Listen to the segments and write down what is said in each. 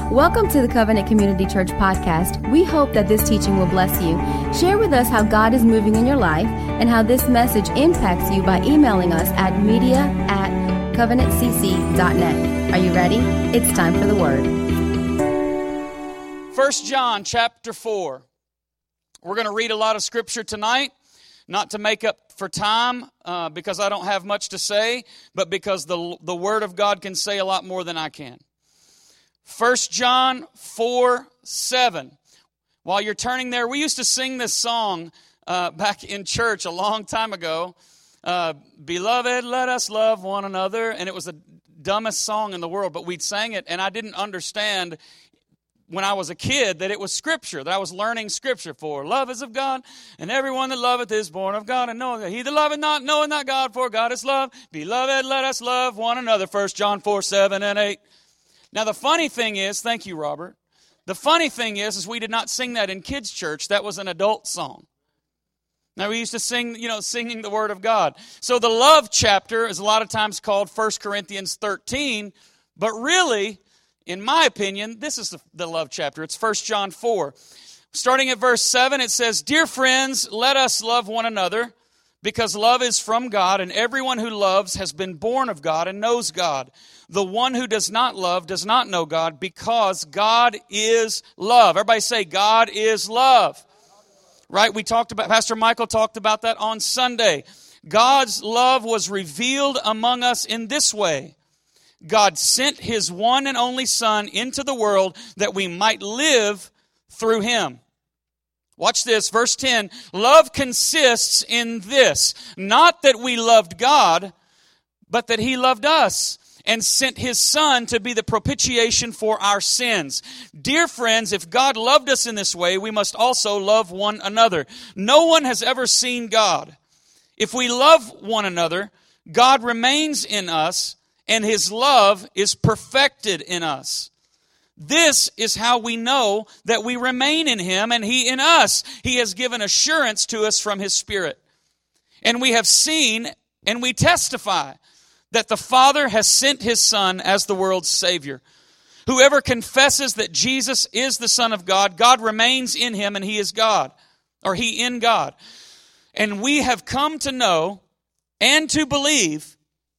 Welcome to the Covenant Community Church podcast. We hope that this teaching will bless you. Share with us how God is moving in your life and how this message impacts you by emailing us at media@covenantcc.net. Are you ready? It's time for the Word. 1 John chapter 4. We're going to read a lot of Scripture tonight, not to make up for time because I don't have much to say, but because the Word of God can say a lot more than I can. 1 John 4:7. While you're turning there, we used to sing this song back in church a long time ago. Beloved, let us love one another. And it was the dumbest song in the world, but we'd sang it, and I didn't understand when I was a kid that it was Scripture, that I was learning Scripture for. Love is of God, and everyone that loveth is born of God, and knoweth that he that loveth not, knoweth not God, for God is love. Beloved, let us love one another. 1 John 4:7 and 8. Now the funny thing is, thank you, Robert. The funny thing is we did not sing that in kids' church. That was an adult song. Now we used to sing, singing the Word of God. So the love chapter is a lot of times called 1 Corinthians 13, but really, in my opinion, this is the love chapter. It's 1 John 4. Starting at verse 7, it says, Dear friends, let us love one another, because love is from God, and everyone who loves has been born of God and knows God. The one who does not love does not know God, because God is love. Everybody say, God is love. Right? Pastor Michael talked about that on Sunday. God's love was revealed among us in this way. God sent His one and only Son into the world that we might live through Him. Watch this, verse 10. Love consists in this, not that we loved God, but that He loved us and sent His Son to be the propitiation for our sins. Dear friends, if God loved us in this way, we must also love one another. No one has ever seen God. If we love one another, God remains in us, and His love is perfected in us. This is how we know that we remain in Him and He in us. He has given assurance to us from His Spirit. And we have seen and we testify that the Father has sent His Son as the world's Savior. Whoever confesses that Jesus is the Son of God, God remains in Him and He is God, or He in God. And we have come to know and to believe,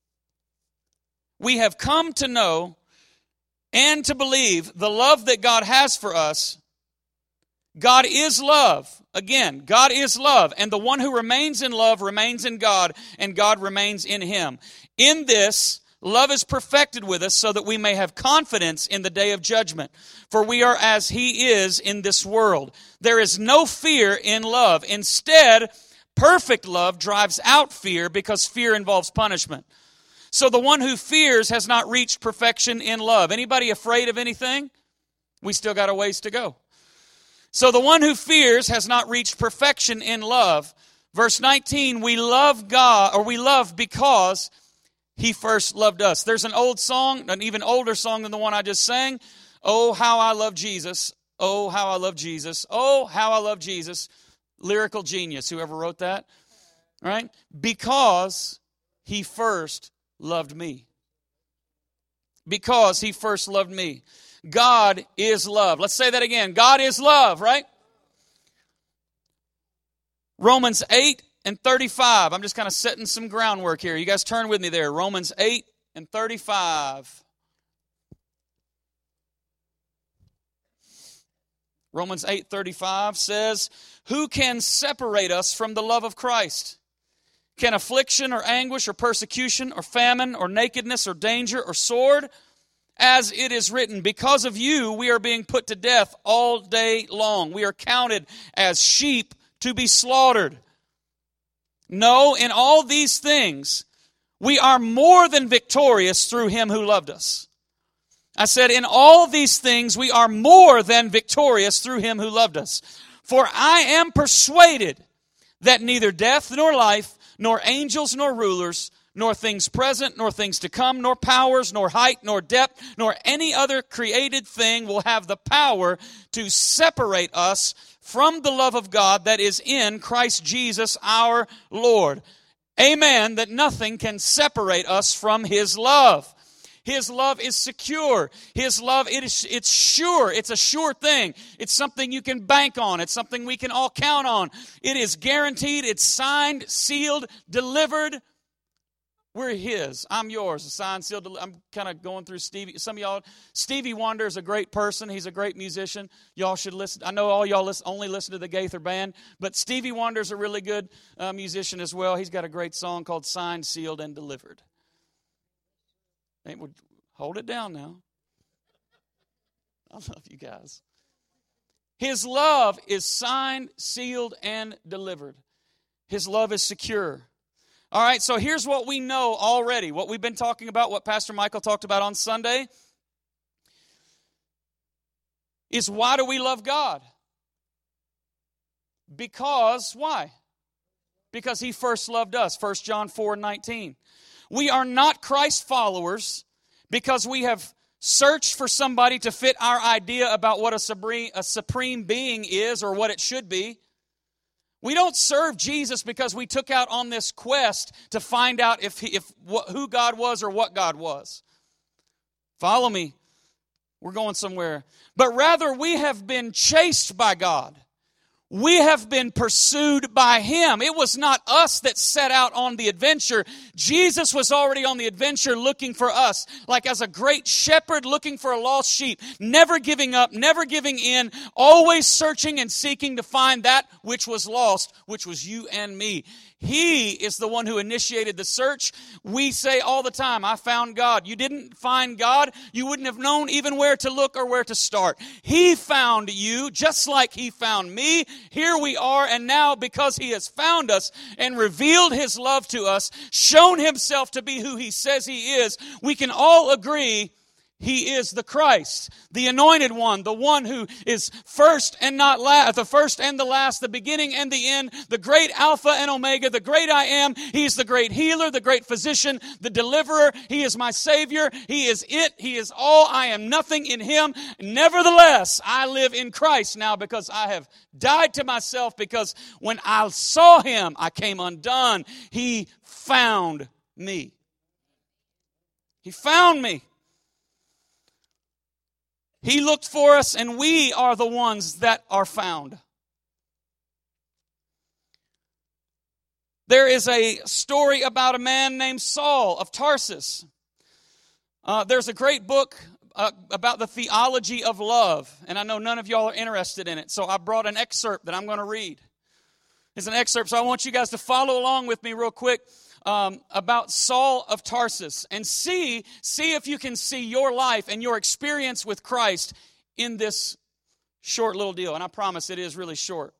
the love that God has for us. God is love. Again, God is love. And the one who remains in love remains in God, and God remains in him. In this, love is perfected with us so that we may have confidence in the day of judgment. For we are as He is in this world. There is no fear in love. Instead, perfect love drives out fear, because fear involves punishment. So the one who fears has not reached perfection in love. Anybody afraid of anything? We still got a ways to go. So the one who fears has not reached perfection in love. Verse 19, we love God, or we love because He first loved us. There's an old song, an even older song than the one I just sang. Oh, how I love Jesus. Oh, how I love Jesus. Oh, how I love Jesus. Lyrical genius, whoever wrote that. Right? Because He first loved me. Because He first loved me. God is love. Let's say that again. God is love, right? Romans 8:35. I'm just kind of setting some groundwork here. You guys turn with me there. Romans 8:35. Romans 8:35 says, Who can separate us from the love of Christ? Can affliction or anguish or persecution or famine or nakedness or danger or sword? As it is written, because of you we are being put to death all day long. We are counted as sheep to be slaughtered. No, in all these things we are more than victorious through Him who loved us. I said, in all these things we are more than victorious through Him who loved us. For I am persuaded that neither death nor life, nor angels, nor rulers, nor things present, nor things to come, nor powers, nor height, nor depth, nor any other created thing will have the power to separate us from the love of God that is in Christ Jesus our Lord. Amen, that nothing can separate us from His love. His love is secure. His love, it's sure. It's a sure thing. It's something you can bank on. It's something we can all count on. It is guaranteed. It's signed, sealed, delivered. We're His. I'm yours. Signed, sealed. I'm kind of going through Stevie. Some of y'all, Stevie Wonder is a great person. He's a great musician. Y'all should listen. I know all y'all only listen to the Gaither Band, but Stevie Wonder's a really good musician as well. He's got a great song called Signed, Sealed, and Delivered. Hold it down now. I love you guys. His love is signed, sealed, and delivered. His love is secure. All right, so here's what we know already, what we've been talking about, what Pastor Michael talked about on Sunday, is why do we love God? Because, why? Because He first loved us, 1 John 4:19. We are not Christ followers because we have searched for somebody to fit our idea about what a supreme being is or what it should be. We don't serve Jesus because we took out on this quest to find out who God was or what God was. Follow me. We're going somewhere. But rather, we have been chased by God. We have been pursued by Him. It was not us that set out on the adventure. Jesus was already on the adventure looking for us, like as a great shepherd looking for a lost sheep, never giving up, never giving in, always searching and seeking to find that which was lost, which was you and me. He is the one who initiated the search. We say all the time, I found God. You didn't find God. You wouldn't have known even where to look or where to start. He found you just like He found me. Here we are, and now because He has found us and revealed His love to us, shown Himself to be who He says He is, we can all agree He is the Christ, the anointed one, the one who is first and not last, the first and the last, the beginning and the end, the great Alpha and Omega, the great I am. He's the great healer, the great physician, the deliverer. He is my Savior. He is it. He is all. I am nothing in Him. Nevertheless, I live in Christ now because I have died to myself, because when I saw Him, I came undone. He found me. He found me. He looked for us, and we are the ones that are found. There is a story about a man named Saul of Tarsus. There's a great book about the theology of love, and I know none of y'all are interested in it, so I brought an excerpt that I'm going to read. It's an excerpt, so I want you guys to follow along with me real quick. About Saul of Tarsus, and see if you can see your life and your experience with Christ in this short little deal. And I promise it is really short.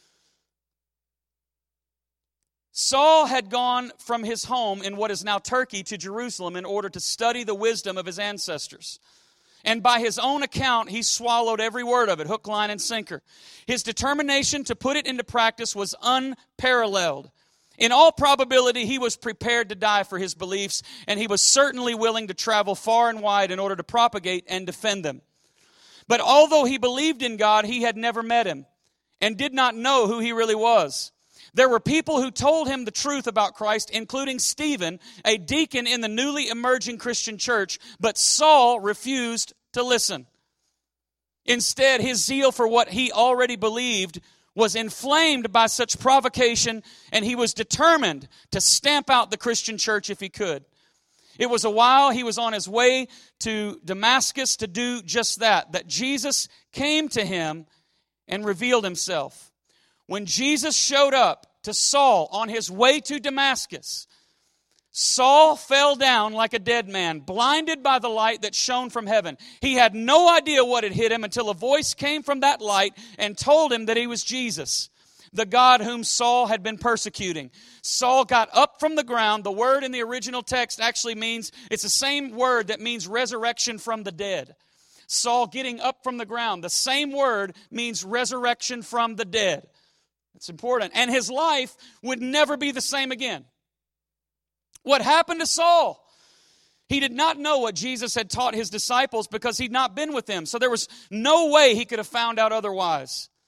Saul had gone from his home in what is now Turkey to Jerusalem in order to study the wisdom of his ancestors. And by his own account, he swallowed every word of it, hook, line, and sinker. His determination to put it into practice was unparalleled. In all probability, he was prepared to die for his beliefs, and he was certainly willing to travel far and wide in order to propagate and defend them. But although he believed in God, he had never met Him and did not know who He really was. There were people who told him the truth about Christ, including Stephen, a deacon in the newly emerging Christian church, but Saul refused to listen. Instead, his zeal for what he already believed was inflamed by such provocation, and he was determined to stamp out the Christian church if he could. It was a while he was on his way to Damascus to do just that Jesus came to him and revealed Himself. When Jesus showed up to Saul on his way to Damascus, Saul fell down like a dead man, blinded by the light that shone from heaven. He had no idea what had hit him until a voice came from that light and told him that he was Jesus, the God whom Saul had been persecuting. Saul got up from the ground. The word in the original text actually means, it's the same word that means resurrection from the dead. Saul getting up from the ground, the same word means resurrection from the dead. It's important. And his life would never be the same again. What happened to Saul? He did not know what Jesus had taught His disciples because he'd not been with them. So there was no way he could have found out otherwise.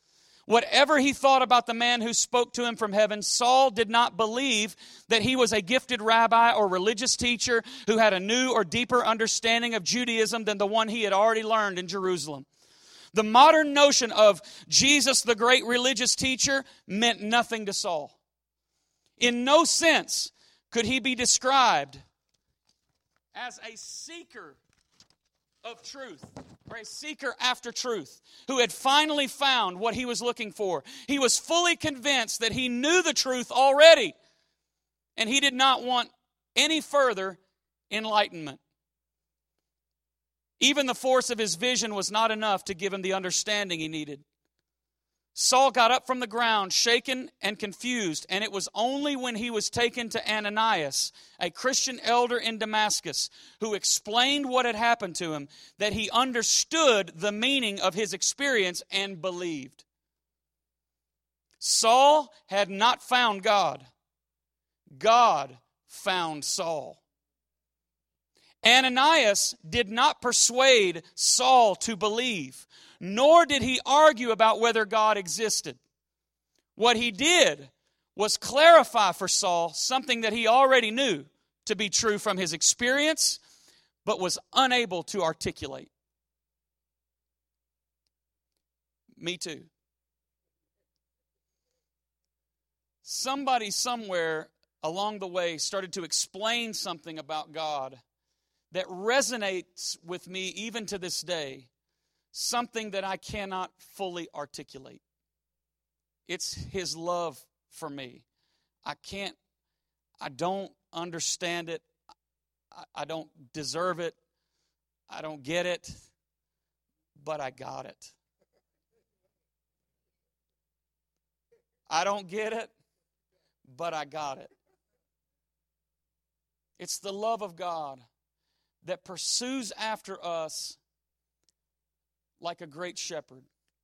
Whatever he thought about the man who spoke to him from heaven, Saul did not believe that he was a gifted rabbi or religious teacher who had a new or deeper understanding of Judaism than the one he had already learned in Jerusalem. The modern notion of Jesus, the great religious teacher, meant nothing to Saul. In no sense could he be described as a seeker of truth, or a seeker after truth, who had finally found what he was looking for. He was fully convinced that he knew the truth already, and he did not want any further enlightenment. Even the force of his vision was not enough to give him the understanding he needed. Saul got up from the ground, shaken and confused, and it was only when he was taken to Ananias, a Christian elder in Damascus, who explained what had happened to him, that he understood the meaning of his experience and believed. Saul had not found God. God found Saul. Ananias did not persuade Saul to believe, nor did he argue about whether God existed. What he did was clarify for Saul something that he already knew to be true from his experience, but was unable to articulate. Me too. Somebody somewhere along the way started to explain something about God that resonates with me even to this day. Something that I cannot fully articulate. It's His love for me. I don't understand it. I don't deserve it. I don't get it. But I got it. I don't get it, but I got it. It's the love of God that pursues after us like a great shepherd.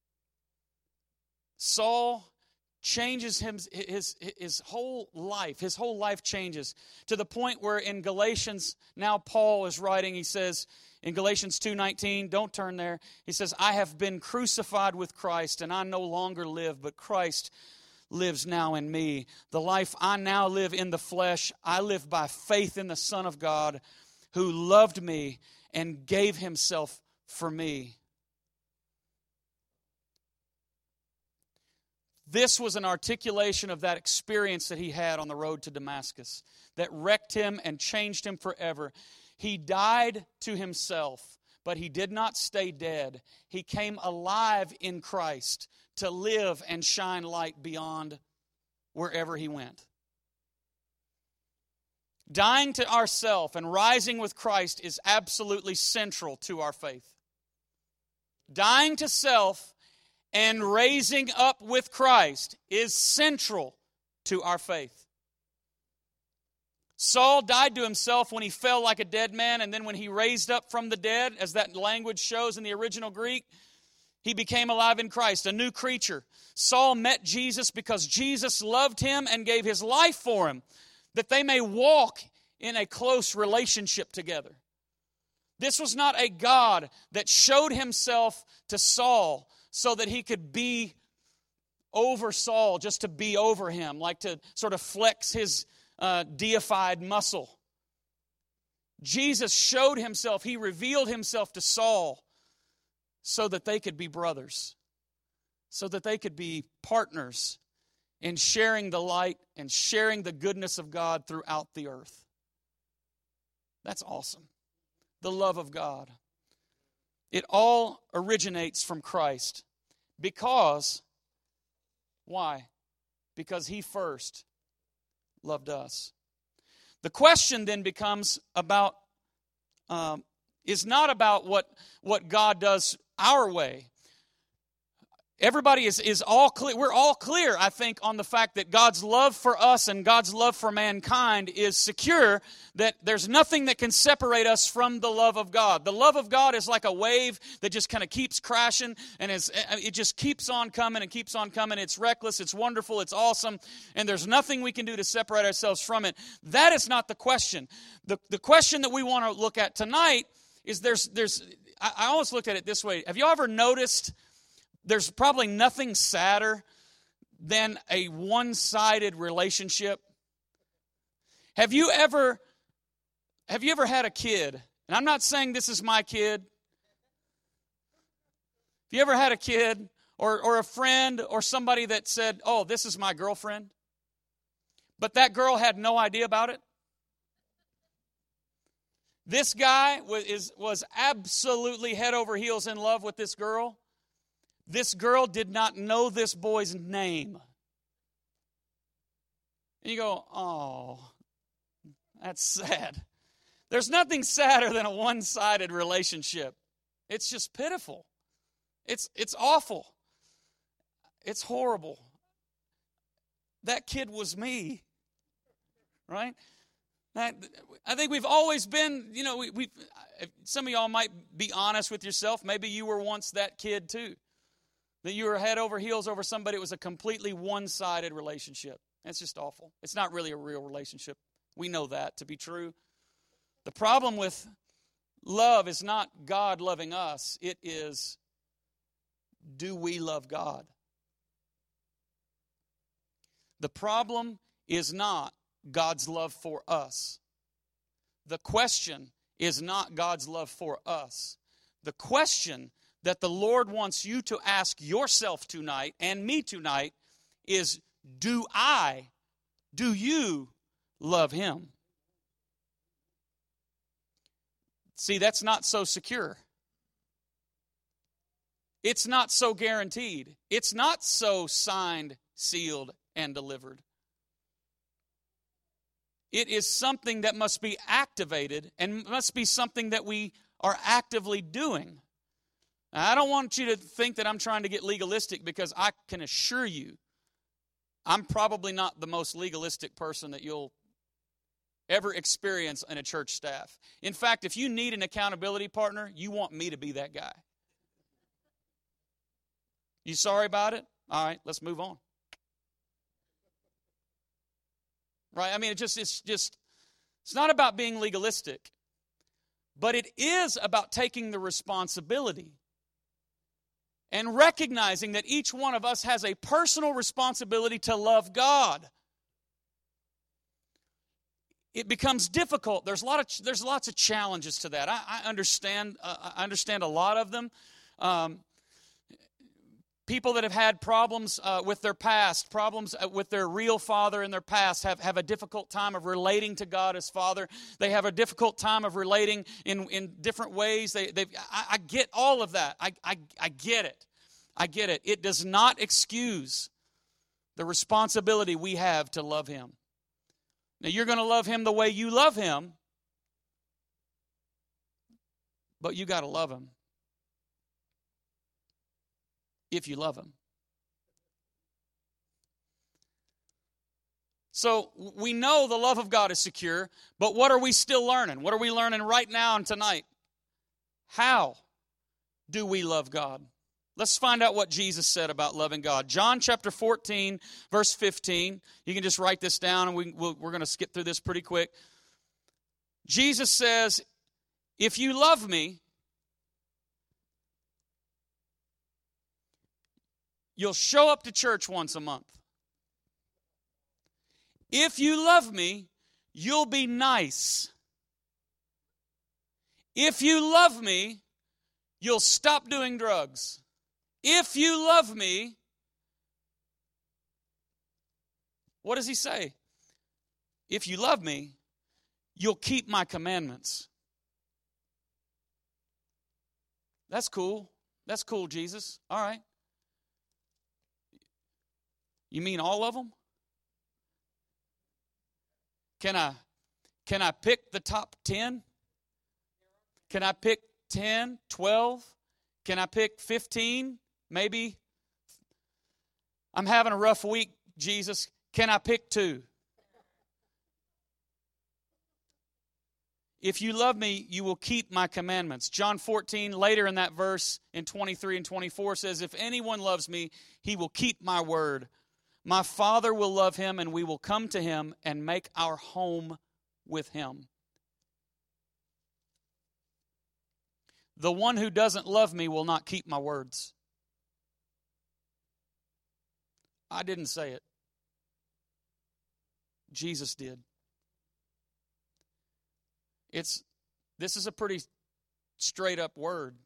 Saul changes his whole life. His whole life changes to the point where in Galatians, now Paul is writing, he says in Galatians 2:19, don't turn there. He says, I have been crucified with Christ, and I no longer live, but Christ lives now in me. The life I now live in the flesh, I live by faith in the Son of God, who loved me and gave Himself for me. This was an articulation of that experience that he had on the road to Damascus that wrecked him and changed him forever. He died to himself, but he did not stay dead. He came alive in Christ to live and shine light beyond wherever he went. Dying to ourself and rising with Christ is absolutely central to our faith. Dying to self and raising up with Christ is central to our faith. Saul died to himself when he fell like a dead man, and then when he raised up from the dead, as that language shows in the original Greek, he became alive in Christ, a new creature. Saul met Jesus because Jesus loved him and gave His life for him, that they may walk in a close relationship together. This was not a God that showed Himself to Saul so that He could be over Saul, just to be over him, like to sort of flex His deified muscle. Jesus showed Himself, He revealed Himself to Saul so that they could be brothers, so that they could be partners in sharing the light and sharing the goodness of God throughout the earth. That's awesome. The love of God. It all originates from Christ. Because, why? Because He first loved us. The question then becomes about, is not about what God does our way. Everybody is all clear. We're all clear, I think, on the fact that God's love for us and God's love for mankind is secure, that there's nothing that can separate us from the love of God. The love of God is like a wave that just kind of keeps crashing, and it just keeps on coming and keeps on coming. It's reckless, it's wonderful, it's awesome, and there's nothing we can do to separate ourselves from it. That is not the question. The question that we want to look at tonight is I always looked at it this way. Have you ever noticed there's probably nothing sadder than a one-sided relationship. Have you ever had a kid? And I'm not saying this is my kid. Have you ever had a kid or a friend or somebody that said, "Oh, this is my girlfriend," but that girl had no idea about it? This guy was absolutely head over heels in love with this girl. This girl did not know this boy's name. And you go, "Oh, that's sad." There's nothing sadder than a one-sided relationship. It's just pitiful. It's awful. It's horrible. That kid was me, right? I think we've always been, some of y'all might be honest with yourself. Maybe you were once that kid too. That you were head over heels over somebody. It was a completely one-sided relationship. It's just awful. It's not really a real relationship. We know that to be true. The problem with love is not God loving us. It is, do we love God? The problem is not God's love for us. The question is not God's love for us. The question that the Lord wants you to ask yourself tonight and me tonight is, do you love Him? See, that's not so secure. It's not so guaranteed. It's not so signed, sealed, and delivered. It is something that must be activated and must be something that we are actively doing. Now, I don't want you to think that I'm trying to get legalistic, because I can assure you I'm probably not the most legalistic person that you'll ever experience in a church staff. In fact, if you need an accountability partner, you want me to be that guy. You sorry about it? All right, let's move on. Right? I mean, it's not about being legalistic, but it is about taking the responsibility and recognizing that each one of us has a personal responsibility to love God. It becomes difficult. There's lots of challenges to that. I understand a lot of them. People that have had problems with their past, problems with their real father in their past, have a difficult time of relating to God as Father. They have a difficult time of relating in different ways. I get all of that. I get it. I get it. It does not excuse the responsibility we have to love Him. Now, you're going to love Him the way you love Him, but you got to love Him if you love Him. So we know the love of God is secure, but what are we still learning? What are we learning right now and tonight? How do we love God? Let's find out what Jesus said about loving God. John chapter 14, verse 15. You can just write this down, and we're going to skip through this pretty quick. Jesus says, "If you love me, you'll show up to church once a month. If you love me, you'll be nice. If you love me, you'll stop doing drugs. If you love me," what does He say? "If you love me, you'll keep my commandments." That's cool. That's cool, Jesus. All right. You mean all of them? Can I pick the top 10? Can I pick 10, 12? Can I pick 15? Maybe. I'm having a rough week, Jesus. Can I pick 2? If you love me, you will keep my commandments. John 14, later in that verse, in 23 and 24, says, "If anyone loves me, he will keep my word. My Father will love him, and we will come to him and make our home with him." The one who doesn't love me will not keep my words. I didn't say it. Jesus did. This is a pretty straight up word.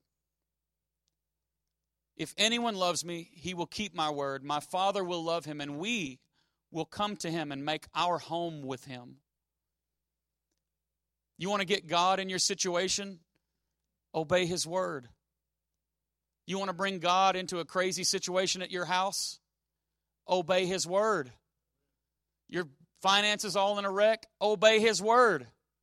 If anyone loves me, he will keep my word. My Father will love him, and we will come to him and make our home with him. You want to get God in your situation? Obey his word. You want to bring God into a crazy situation at your house? Obey his word. Your finances all in a wreck? Obey his word.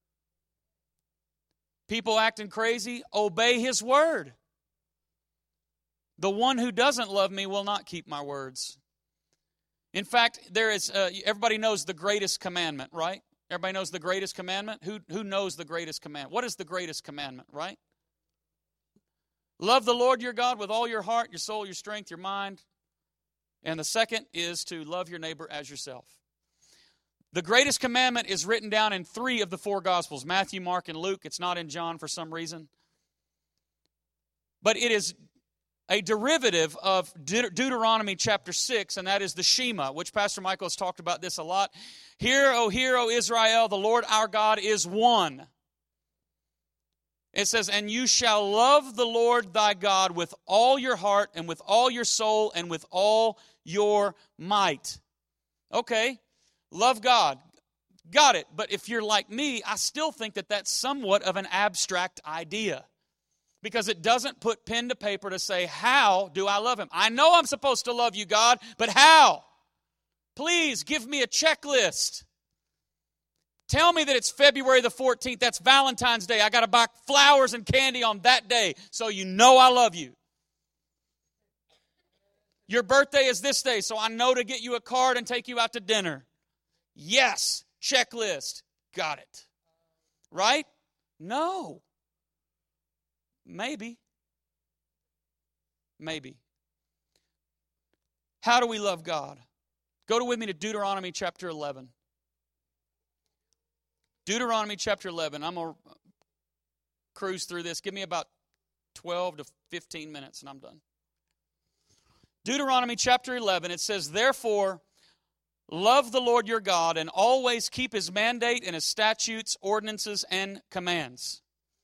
People acting crazy? Obey his word. The one who doesn't love me will not keep my words. In fact, there is everybody knows the greatest commandment, right? Everybody knows the greatest commandment? Who knows the greatest commandment? What is the greatest commandment, right? Love the Lord your God with all your heart, your soul, your strength, your mind. And the second is to love your neighbor as yourself. The greatest commandment is written down in 3 of the 4 Gospels, Matthew, Mark, and Luke. It's not in John for some reason. But it is a derivative of Deuteronomy chapter 6, and that is the Shema, which Pastor Michael has talked about this a lot. Hear, O Israel, the Lord our God is one. It says, and you shall love the Lord thy God with all your heart and with all your soul and with all your might. Okay, love God. Got it. But if you're like me, I still think that that's somewhat of an abstract idea. Because it doesn't put pen to paper to say, how do I love him? I know I'm supposed to love you, God, but how? Please give me a checklist. Tell me that it's February the 14th. That's Valentine's Day. I got to buy flowers and candy on that day so you know I love you. Your birthday is this day, so I know to get you a card and take you out to dinner. Yes, checklist. Got it. Right? No. Maybe. How do we love God? Go with me to Deuteronomy chapter 11. Deuteronomy chapter 11. I'm going to cruise through this. Give me about 12 to 15 minutes and I'm done. Deuteronomy chapter 11, it says, therefore, love the Lord your God and always keep his mandate and his statutes, ordinances, and commands.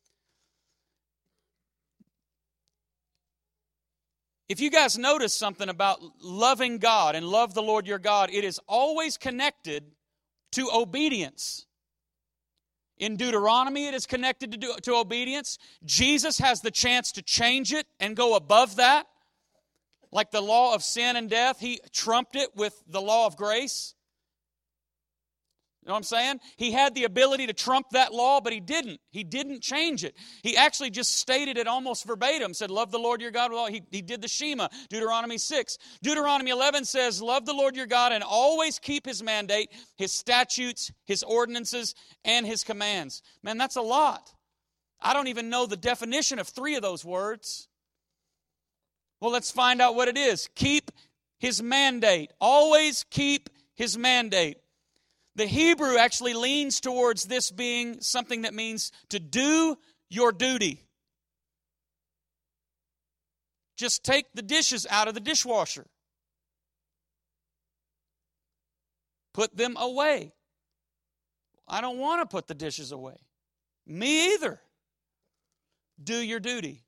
If you guys notice something about loving God and love the Lord your God, it is always connected to obedience. In Deuteronomy, it is connected to obedience. Jesus has the chance to change it and go above that. Like the law of sin and death, he trumped it with the law of grace. You know what I'm saying? He had the ability to trump that law, but he didn't. He didn't change it. He actually just stated it almost verbatim. Said, love the Lord your God with all. He did the Shema, Deuteronomy 6. Deuteronomy 11 says, love the Lord your God and always keep his mandate, his statutes, his ordinances, and his commands. Man, that's a lot. I don't even know the definition of 3 of those words. Well, let's find out what it is. Keep his mandate. Always keep his mandate. The Hebrew actually leans towards this being something that means to do your duty. Just take the dishes out of the dishwasher. Put them away. I don't want to put the dishes away. Me either. Do your duty.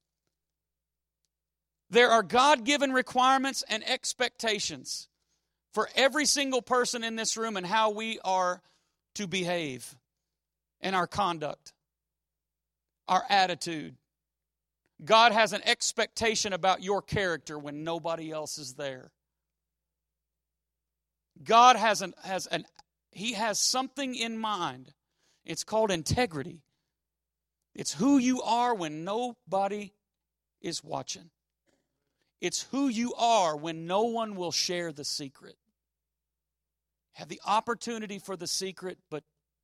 There are God-given requirements and expectations for every single person in this room and how we are to behave and our conduct, our attitude. God has an expectation about your character when nobody else is there. God He has something in mind. It's called integrity. It's who you are when nobody is watching. It's who you are when no one will share the secret. Have the opportunity for the secret, but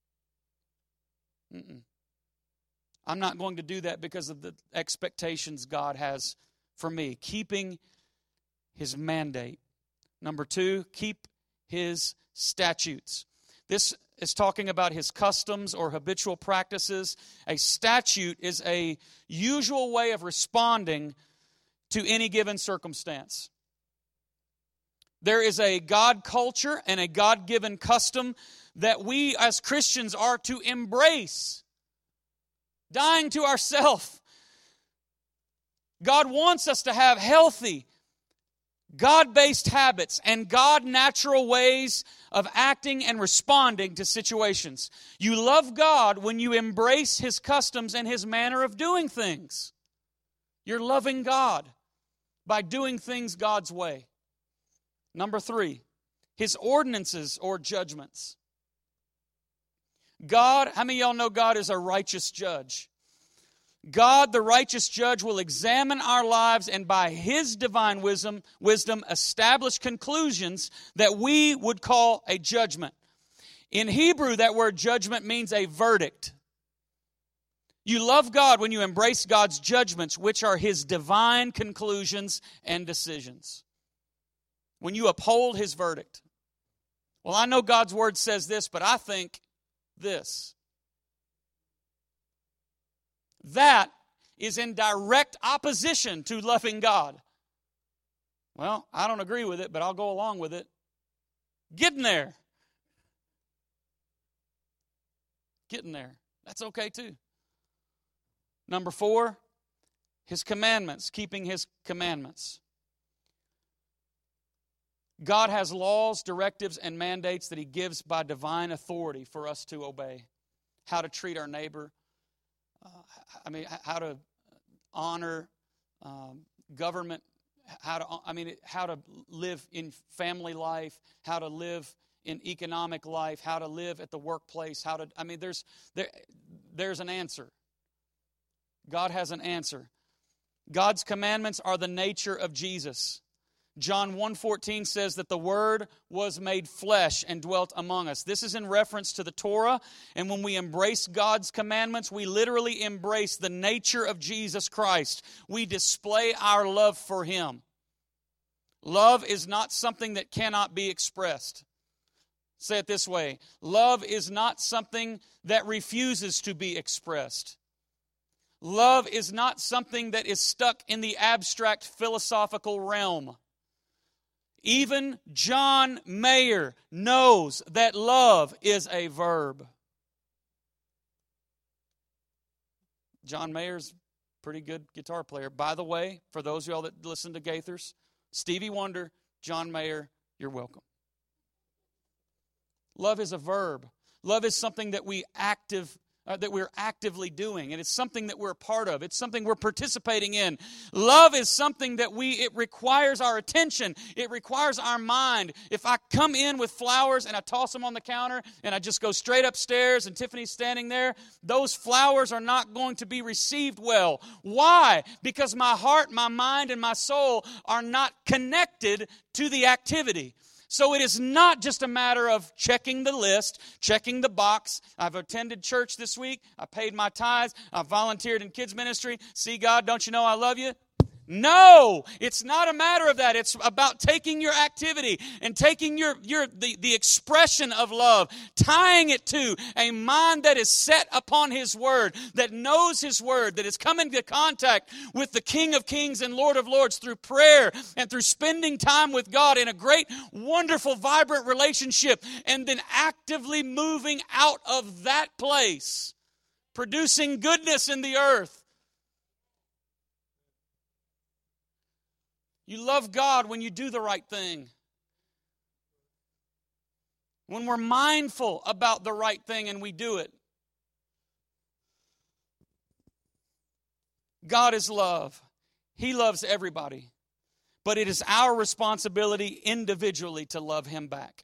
I'm not going to do that because of the expectations God has for me. Keeping his mandate. Number 2, keep his statutes. This is talking about his customs or habitual practices. A statute is a usual way of responding to any given circumstance. There is a God culture and a God-given custom that we as Christians are to embrace. Dying to ourselves. God wants us to have healthy, God-based habits and God-natural ways of acting and responding to situations. You love God when you embrace His customs and His manner of doing things. You're loving God by doing things God's way. Number 3, His ordinances or judgments. God, how many of y'all know God is a righteous judge? God, the righteous judge, will examine our lives and by His divine wisdom establish conclusions that we would call a judgment. In Hebrew, that word judgment means a verdict. You love God when you embrace God's judgments, which are His divine conclusions and decisions. When you uphold His verdict. Well, I know God's Word says this, but I think this. That is in direct opposition to loving God. Well, I don't agree with it, but I'll go along with it. Getting there. Getting there. That's okay too. Number 4, His commandments, keeping His commandments. God has laws, directives, and mandates that He gives by divine authority for us to obey. How to treat our neighbor. How to honor government. How to live in family life. How to live in economic life. How to live at the workplace. There's an answer. God has an answer. God's commandments are the nature of Jesus. John 1:14 says that the Word was made flesh and dwelt among us. This is in reference to the Torah, and when we embrace God's commandments, we literally embrace the nature of Jesus Christ. We display our love for Him. Love is not something that cannot be expressed. Say it this way. Love is not something that refuses to be expressed. Love is not something that is stuck in the abstract philosophical realm. Even John Mayer knows that love is a verb. John Mayer's a pretty good guitar player. By the way, for those of y'all that listen to Gaithers, Stevie Wonder, John Mayer, you're welcome. Love is a verb. Love is something that we're actively doing, and it's something that we're a part of. It's something we're participating in. Love is something that it requires our attention. It requires our mind. If I come in with flowers and I toss them on the counter and I just go straight upstairs and Tiffany's standing there, those flowers are not going to be received well. Why? Because my heart, my mind, and my soul are not connected to the activity. So it is not just a matter of checking the list, checking the box. I've attended church this week. I paid my tithes. I volunteered in kids ministry. See, God, don't you know I love you? No, it's not a matter of that. It's about taking your activity and taking the expression of love, tying it to a mind that is set upon His Word, that knows His Word, that is coming into contact with the King of Kings and Lord of Lords through prayer and through spending time with God in a great, wonderful, vibrant relationship, and then actively moving out of that place, producing goodness in the earth. You love God when you do the right thing. When we're mindful about the right thing and we do it. God is love. He loves everybody. But it is our responsibility individually to love Him back.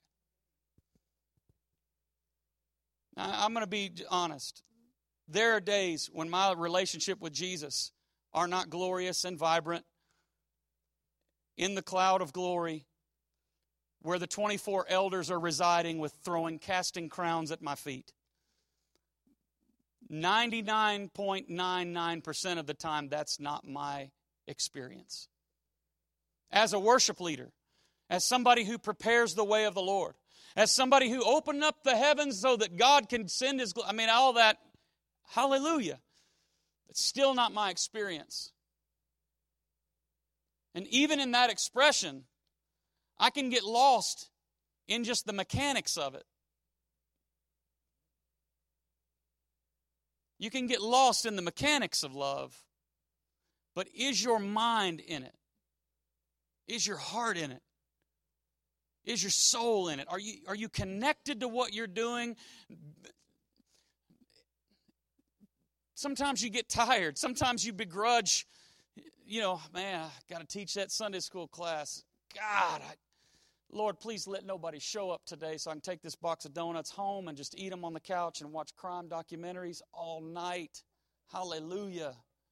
Now, I'm going to be honest. There are days when my relationship with Jesus are not glorious and vibrant. In the cloud of glory, where the 24 elders are residing with casting crowns at my feet. 99.99% of the time, that's not my experience. As a worship leader, as somebody who prepares the way of the Lord, as somebody who opened up the heavens so that God can send His glory, all that, hallelujah. It's still not my experience. And even in that expression, I can get lost in just the mechanics of it. You can get lost in the mechanics of love. But is your mind in it? Is your heart in it? Is your soul in it? Are you connected to what you're doing? Sometimes you get tired. Sometimes you begrudge, man, I got to teach that Sunday school class. God, Lord, please let nobody show up today so I can take this box of donuts home and just eat them on the couch and watch crime documentaries all night. Hallelujah.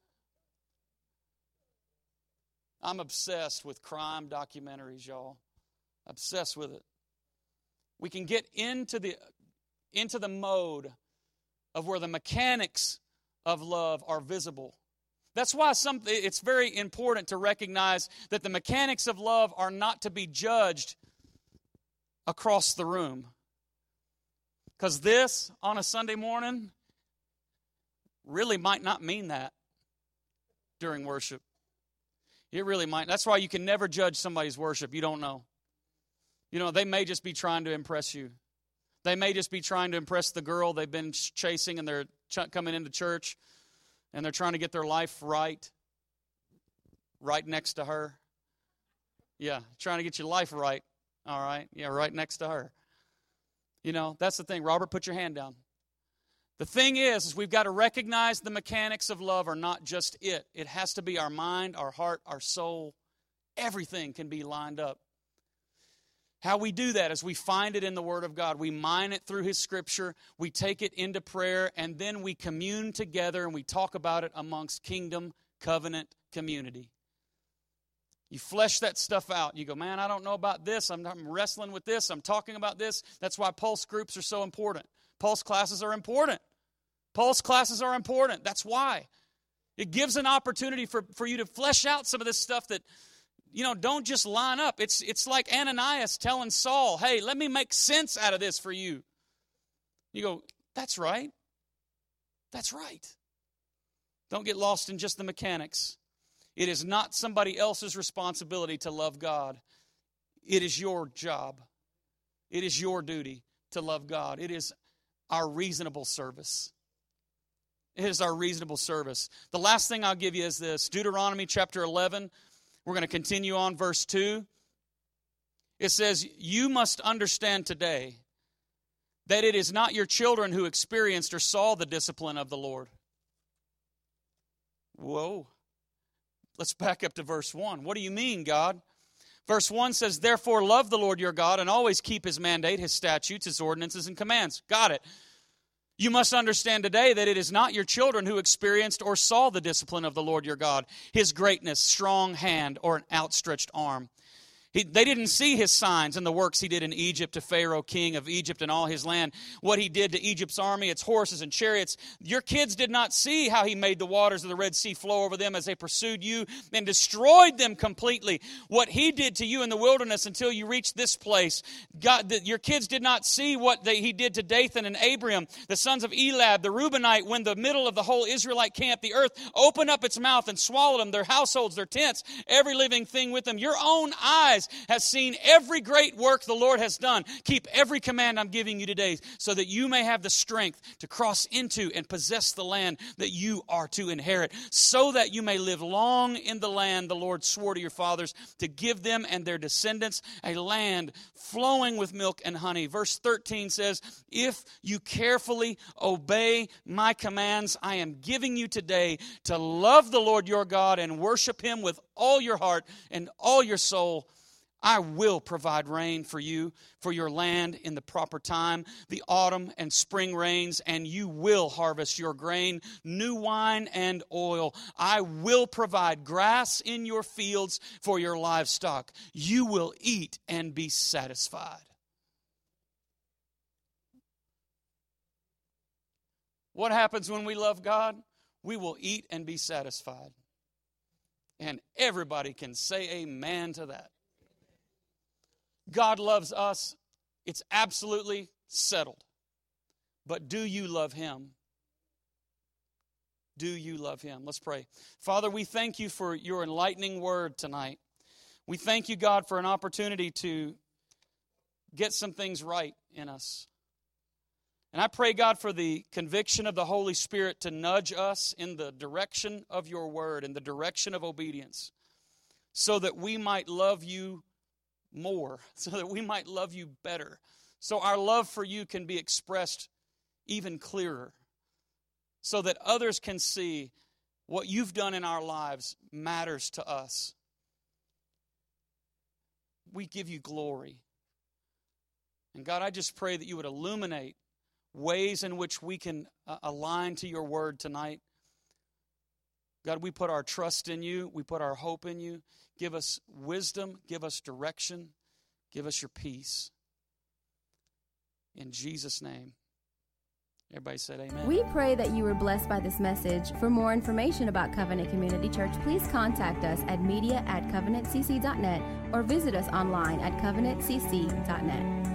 I'm obsessed with crime documentaries, y'all. Obsessed with it. We can get into the mode of where the mechanics of love are visible. That's why it's very important to recognize that the mechanics of love are not to be judged across the room. Because this, on a Sunday morning, really might not mean that during worship. It really might. That's why you can never judge somebody's worship. You don't know. They may just be trying to impress you. They may just be trying to impress the girl they've been chasing, and they're coming into church, and they're trying to get their life right next to her. Yeah, trying to get your life right. All right. Yeah, right next to her. That's the thing. Robert, put your hand down. The thing is we've got to recognize the mechanics of love are not just it. It has to be our mind, our heart, our soul. Everything can be lined up. How we do that is we find it in the Word of God. We mine it through His Scripture. We take it into prayer, and then we commune together and we talk about it amongst kingdom, covenant, community. You flesh that stuff out. You go, man, I don't know about this. I'm wrestling with this. I'm talking about this. That's why Pulse groups are so important. Pulse classes are important. Pulse classes are important. That's why. It gives an opportunity for you to flesh out some of this stuff that, don't just line up. It's like Ananias telling Saul, hey, let me make sense out of this for you. You go, that's right. That's right. Don't get lost in just the mechanics. It is not somebody else's responsibility to love God. It is your job. It is your duty to love God. It is our reasonable service. It is our reasonable service. The last thing I'll give you is this. Deuteronomy chapter 11. We're going to continue on verse 2. It says, you must understand today that it is not your children who experienced or saw the discipline of the Lord. Whoa. Let's back up to verse 1. What do you mean, God? Verse 1 says, therefore love the Lord your God and always keep His mandate, His statutes, His ordinances, and commands. Got it. You must understand today that it is not your children who experienced or saw the discipline of the Lord your God, His greatness, strong hand, or an outstretched arm. They didn't see His signs and the works He did in Egypt to Pharaoh, king of Egypt and all his land. What He did to Egypt's army, its horses and chariots. Your kids did not see how He made the waters of the Red Sea flow over them as they pursued you and destroyed them completely. What He did to you in the wilderness until you reached this place. Your kids did not see what He did to Dathan and Abiram, the sons of Elab, the Reubenite, when the middle of the whole Israelite camp, the earth opened up its mouth and swallowed them, their households, their tents, every living thing with them. Your own eyes has seen every great work the Lord has done. Keep every command I'm giving you today so that you may have the strength to cross into and possess the land that you are to inherit, so that you may live long in the land the Lord swore to your fathers to give them and their descendants, a land flowing with milk and honey. Verse 13 says, if you carefully obey my commands I am giving you today to love the Lord your God and worship Him with all your heart and all your soul, I will provide rain for you, for your land in the proper time, the autumn and spring rains, and you will harvest your grain, new wine and oil. I will provide grass in your fields for your livestock. You will eat and be satisfied. What happens when we love God? We will eat and be satisfied. And everybody can say amen to that. God loves us. It's absolutely settled. But do you love Him? Do you love Him? Let's pray. Father, we thank you for your enlightening word tonight. We thank you, God, for an opportunity to get some things right in us. And I pray, God, for the conviction of the Holy Spirit to nudge us in the direction of your word, in the direction of obedience, so that we might love you more, so that we might love you better, so our love for you can be expressed even clearer, so that others can see what you've done in our lives matters to us. We give you glory. And God, I just pray that you would illuminate ways in which we can align to your word tonight. God, we put our trust in you. We put our hope in you. Give us wisdom. Give us direction. Give us your peace. In Jesus' name. Everybody said amen. We pray that you were blessed by this message. For more information about Covenant Community Church, please contact us at media@covenantcc.net or visit us online at covenantcc.net.